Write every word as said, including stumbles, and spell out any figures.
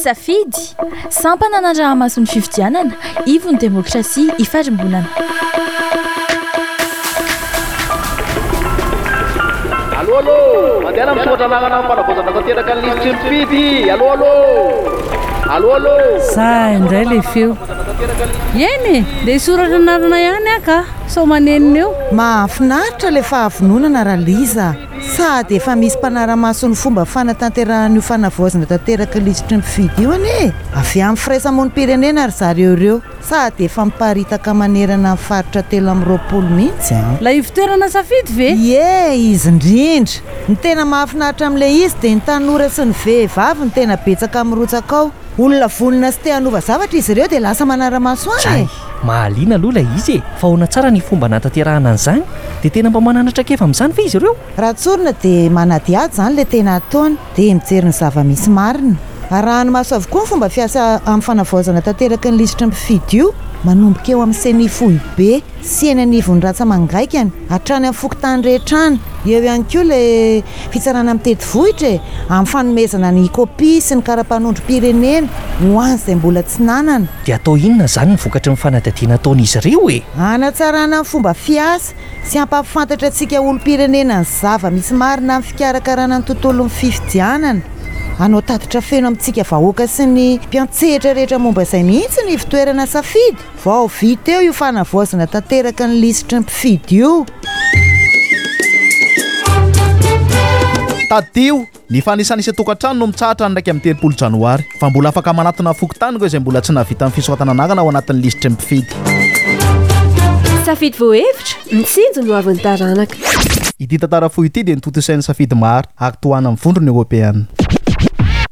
safidy sampana nandrahamason'ny fifidianana ivony demokrasia ifarimbonana. Allo allo, mandeha misotra lagnana ampanavozana tanteraka ny lisitry mifidy. Allo allo. Allo allo. Za indray le feo. Eny dia soratra narana ihany aka sao manenina eo. Mahafinaritra le fahavononana raha Liza. Sady efa misy mpanara-mason'ny fomba fanatanterahana fanavozana tanteraka lisitry mifidy io ane. Avy amin'ny firaisamonim-pirenena ry zareo ireo. Sady efa miparitaka manerana amin'ny faritra telo amby roapolo mihitsy. La ivitoerana safidy ve? Ie, izy indrindra. Ny tena mahafinaritra amin'ilay izy dia ny tanora sy ny vehivavy ny tena betsaka mirotsaka ao. Olona vonona sy te hanova zavatra izy ireo dia lasa manara-maso any. Mahaliana aloha ilay izy e. Fa ahoana tsara ny fomba nanatanterahana an'izany dia tena mba mananatra keva amin'izany fa izy ireo. Raha tsorina dia manadiady izany ilay tena ataony dia mijery ny zava-misy marina. Arahany maso avokoa ny fomba fiasa amin'ny fanavaozana tanteraka ny lisitry mifidy io. Manomboka eo amin'ny senifohy be sy eny anivon'ny ratsa mangaikany hatrany amin'ny fokotany rehetrany. Eo ihany koa ilay fitsarana amin'ny teti-vohitra e, amin'ny fanomezana ny kopia sy ny kara-panondrom-pirenena ho an'ny izay mbola tsy nanana. Dia atao inona izany ny vokatry ny fanadadiana ataon'izy ireo e? Hanatsarana ny fomba fiasa sy hampafantatra antsika olom-pirenena ny zava-misy marina amin'ny fikarakarana ny tontolon'ny fifidianana. Anao tatitra feno amintsika vahoaka sy ny mpiantsehatra rehetra momba izay mihitsy ny fitoerana safidy. Vao vita eo io fanavaozana tanteraka ny lisitry mifidy io. Tadio ny fanisany isy tokantrano no mitsahatra ny raiky amin'ny telopolo janoary fa mbola afaka manatona fokontany koa izay mbola tsy navita amin'ny fisoratana anagana ao anatin'ny lisitry mifidy. Safidy voahevitra mitsinjo no avin'ny taranaka. Ity tantara fohy ity dia nitoto isain'ny safidy maro akitohana amin'ny vondrony Europeana.